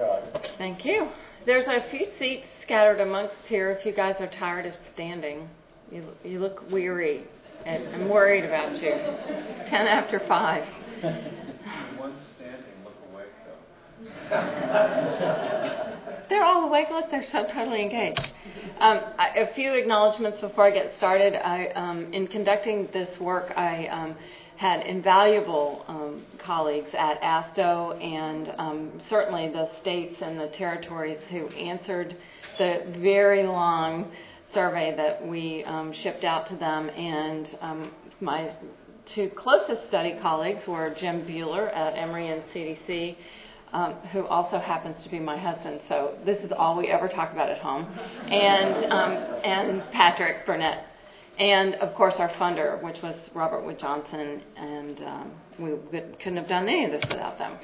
Thank you. There's a few seats scattered amongst here if you guys are tired of standing. You look weary, and I'm worried about you. It's 10 after 5. One's standing, look awake though. They're all awake. Look, they're so totally engaged. A few acknowledgments before I get started. In conducting this work, I had invaluable colleagues at ASTO and certainly the states and the territories who answered the very long survey that we shipped out to them. And my two closest study colleagues were Jim Buehler at Emory and CDC, who also happens to be my husband, so this is all we ever talk about at home, and Patrick Burnett. And, of course, our funder, which was Robert Wood Johnson, and we couldn't have done any of this without them.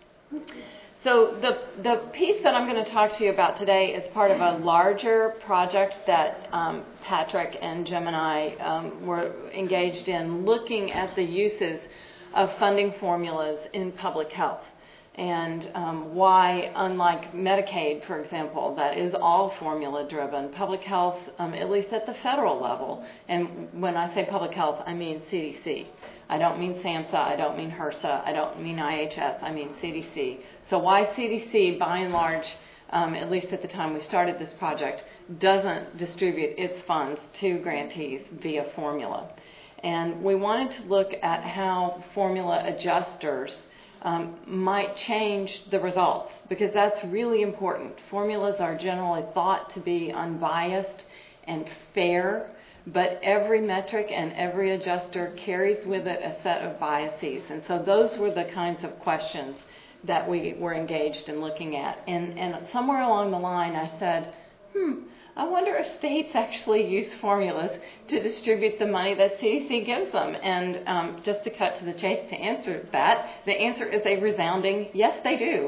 So the piece that I'm going to talk to you about today is part of a larger project that Patrick and Jim and I were engaged in, looking at the uses of funding formulas in public health. And why, unlike Medicaid, for example, that is all formula-driven, public health, at least at the federal level, and when I say public health, I mean CDC. I don't mean SAMHSA, I don't mean HRSA, I don't mean IHS, I mean CDC. So why CDC, by and large, at least at the time we started this project, doesn't distribute its funds to grantees via formula. And we wanted to look at how formula adjusters might change the results, because that's really important. Formulas are generally thought to be unbiased and fair, but every metric and every adjuster carries with it a set of biases. And so those were the kinds of questions that we were engaged in looking at. And somewhere along the line I said, I wonder if states actually use formulas to distribute the money that CDC gives them. And just to cut to the chase to answer that, the answer is a resounding yes, they do.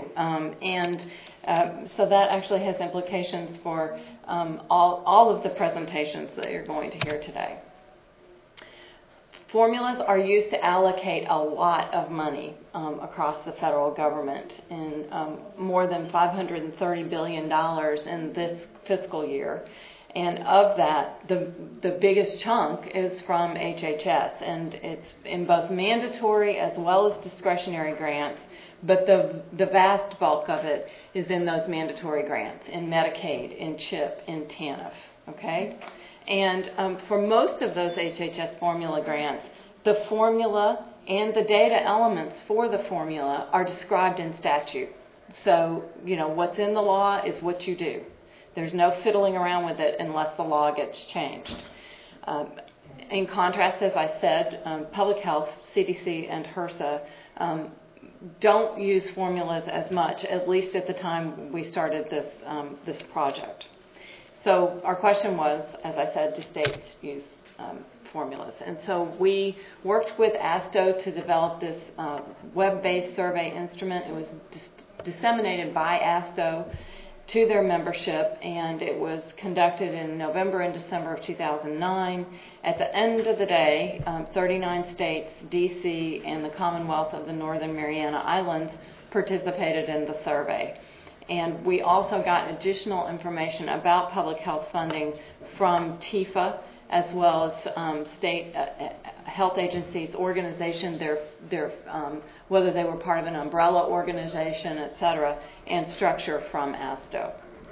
So that actually has implications for all of the presentations that you're going to hear today. Formulas are used to allocate a lot of money across the federal government, and more than $530 billion in this fiscal year. And of that, the biggest chunk is from HHS, and it's in both mandatory as well as discretionary grants, but the vast bulk of it is in those mandatory grants, in Medicaid, in CHIP, in TANF, okay? And for most of those HHS formula grants, the formula and the data elements for the formula are described in statute. So, what's in the law is what you do. There's no fiddling around with it unless the law gets changed. In contrast, as I said, public health, CDC, and HRSA don't use formulas as much, at least at the time we started this project. So our question was, as I said, do states use formulas? And so we worked with ASTO to develop this web-based survey instrument. It was disseminated by ASTO to their membership, and it was conducted in November and December of 2009. At the end of the day, 39 states, D.C., and the Commonwealth of the Northern Mariana Islands participated in the survey. And we also got additional information about public health funding from TIFA, as well as state health agencies, organization, whether they were part of an umbrella organization, et cetera, and structure from ASTO.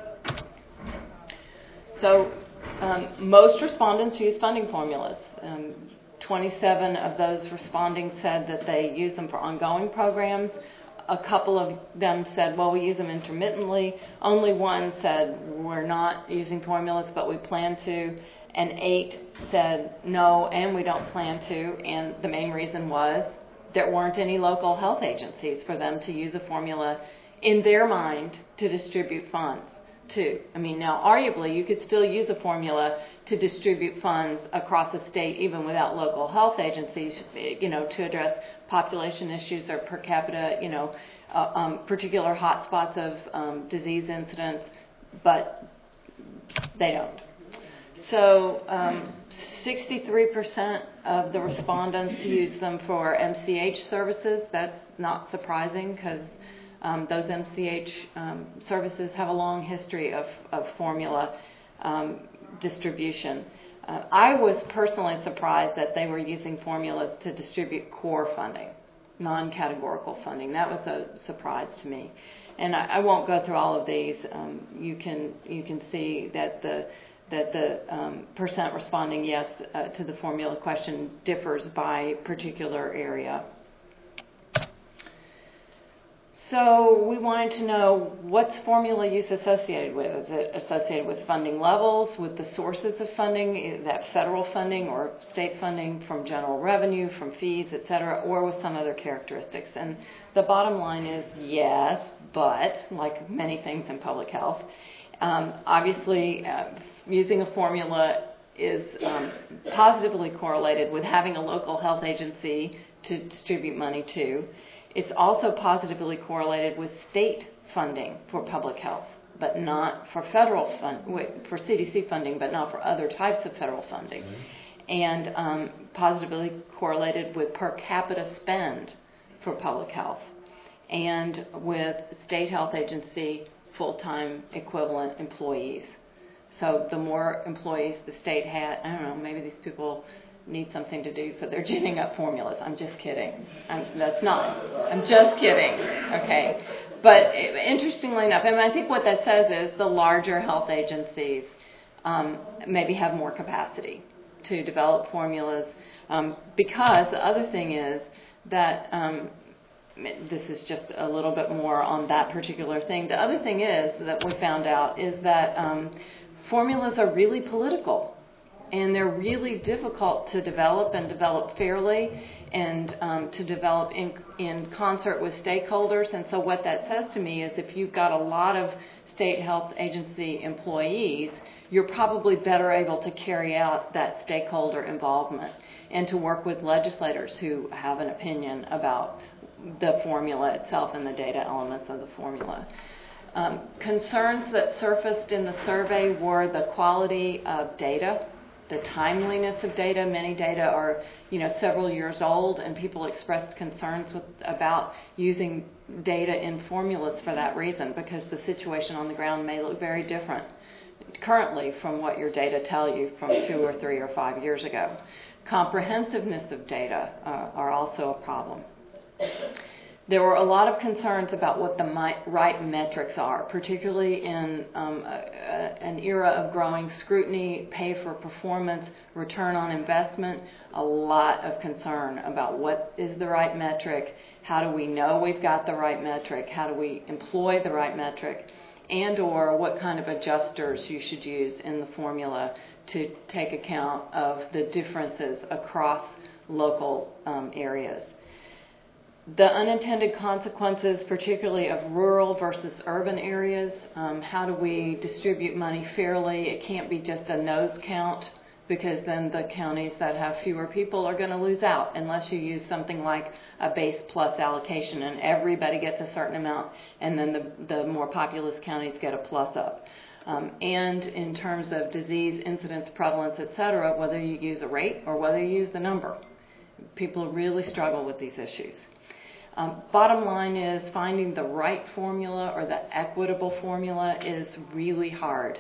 So most respondents use funding formulas. 27 of those responding said that they use them for ongoing programs. A couple of them said, well, we use them intermittently. Only one said, we're not using formulas, but we plan to. And 8 said, no, and we don't plan to. And the main reason was there weren't any local health agencies for them to use a formula in their mind to distribute funds to. I mean, now, arguably, you could still use a formula to distribute funds across the state, even without local health agencies, to address population issues or per capita, particular hotspots of disease incidence, but they don't. So 63% of the respondents use them for MCH services. That's not surprising because Those MCH services have a long history of formula distribution. I was personally surprised that they were using formulas to distribute core funding, non-categorical funding. That was a surprise to me. And I won't go through all of these. You can see that the percent responding yes to the formula question differs by particular area. So we wanted to know, what's formula use associated with? Is it associated with funding levels, with the sources of funding, is that federal funding or state funding, from general revenue, from fees, et cetera, or with some other characteristics? And the bottom line is yes, but like many things in public health, obviously using a formula is positively correlated with having a local health agency to distribute money to. It's also positively correlated with state funding for public health, but not for federal for CDC funding, but not for other types of federal funding. Mm-hmm. And positively correlated with per capita spend for public health, and with state health agency full-time equivalent employees. So the more employees the state had, I don't know, maybe these people need something to do, so they're ginning up formulas. I'm just kidding. I'm just kidding. Okay. But interestingly enough, I think what that says is the larger health agencies maybe have more capacity to develop formulas, because the other thing is that this is just a little bit more on that particular thing. The other thing is that we found out is that formulas are really political. And they're really difficult to develop and develop fairly, and to develop in concert with stakeholders. And so what that says to me is, if you've got a lot of state health agency employees, you're probably better able to carry out that stakeholder involvement and to work with legislators who have an opinion about the formula itself and the data elements of the formula. Concerns that surfaced in the survey were the quality of data, the timeliness of data. Many data are, several years old, and people expressed concerns about using data in formulas for that reason, because the situation on the ground may look very different currently from what your data tell you from 2 or 3 or 5 years ago. Comprehensiveness of data are also a problem. There were a lot of concerns about what the right metrics are, particularly in an era of growing scrutiny, pay for performance, return on investment. A lot of concern about what is the right metric, how do we know we've got the right metric, how do we employ the right metric, and or what kind of adjusters you should use in the formula to take account of the differences across local areas. The unintended consequences, particularly of rural versus urban areas. How do we distribute money fairly? It can't be just a nose count, because then the counties that have fewer people are going to lose out unless you use something like a base plus allocation and everybody gets a certain amount, and then the more populous counties get a plus up. And in terms of disease incidence, prevalence, etc., whether you use a rate or whether you use the number. People really struggle with these issues. Bottom line is, finding the right formula or the equitable formula is really hard.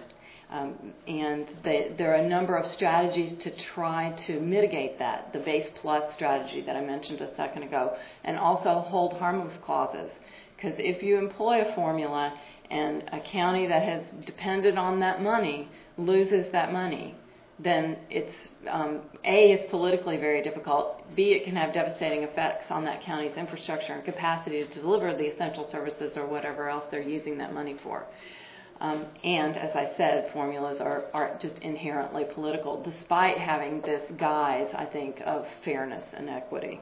And there are a number of strategies to try to mitigate that. The base plus strategy that I mentioned a second ago, and also hold harmless clauses. Because if you employ a formula and a county that has depended on that money loses that money, then it's, A, it's politically very difficult. B, it can have devastating effects on that county's infrastructure and capacity to deliver the essential services or whatever else they're using that money for. And as I said, formulas are just inherently political, despite having this guise, I think, of fairness and equity.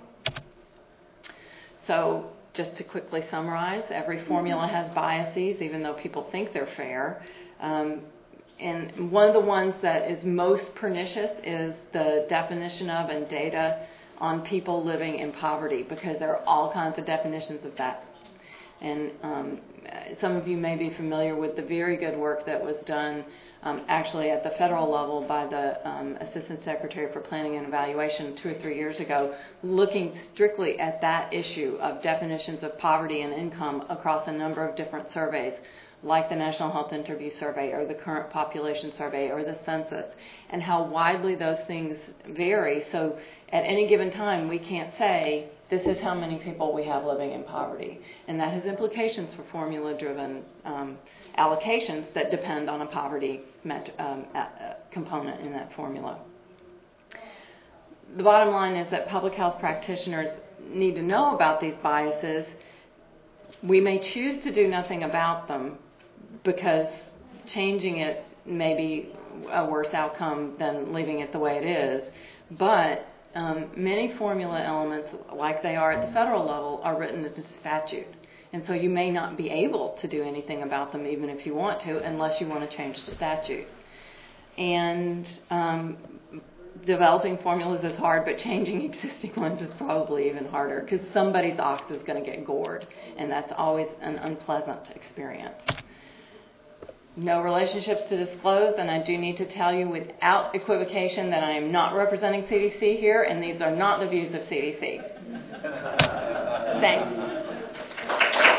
So just to quickly summarize, every formula has biases, even though people think they're fair. And one of the ones that is most pernicious is the definition of and data on people living in poverty, because there are all kinds of definitions of that. And some of you may be familiar with the very good work that was done actually at the federal level by the Assistant Secretary for Planning and Evaluation 2 or 3 years ago, looking strictly at that issue of definitions of poverty and income across a number of different surveys, like the National Health Interview Survey or the Current Population Survey or the census, and how widely those things vary. So at any given time, we can't say, this is how many people we have living in poverty. And that has implications for formula-driven allocations that depend on a poverty component in that formula. The bottom line is that public health practitioners need to know about these biases. We may choose to do nothing about them because changing it may be a worse outcome than leaving it the way it is. But many formula elements, like they are at the federal level, are written into statute. And so you may not be able to do anything about them even if you want to, unless you want to change the statute. And developing formulas is hard, but changing existing ones is probably even harder because somebody's ox is going to get gored, and that's always an unpleasant experience. No relationships to disclose, and I do need to tell you without equivocation that I am not representing CDC here, and these are not the views of CDC. Thanks.